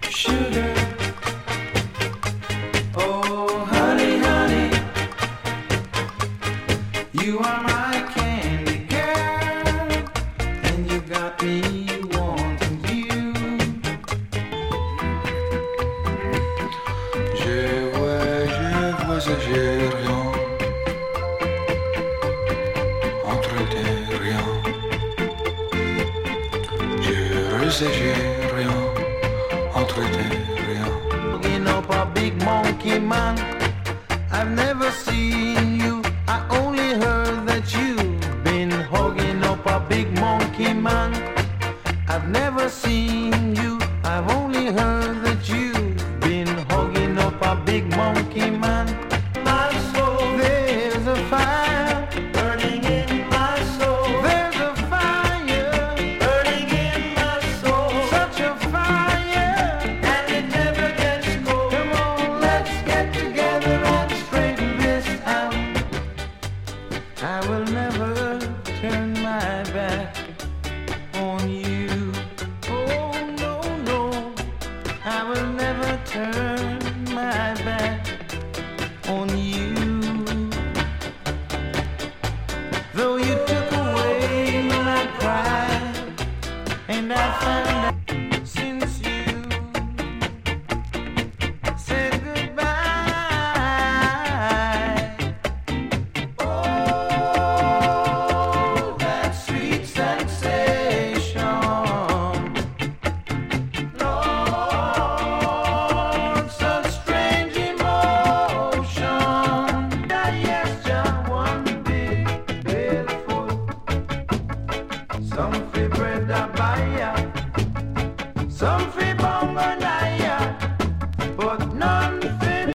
sugar. Oh, honey, honey, you are my candy girl, and you got me wanting you. Je vois et j'ai rien entre tes rien. Je et j'ai rien entre tes rien. Hugging up a big monkey man, I've never seen you. I only heard that you've been hugging up a big monkey man. I've never seen you. I've only heard that you've been hugging up a big monkey man. My soul, there's a fire burning in my soul. There's a fire burning in my soul. Such a fire, and it never gets cold. Come on, let's get together and straighten this out. I will never turn my back on you. Oh no, no, I will never turn my back on you. Though you took away my pride, and I found out since you said goodbye. Oh, that sweet sensation, Lord, such strange emotion. Yes, just one big bellyful. Some fi bread a buyer, some fi bongo liar, but none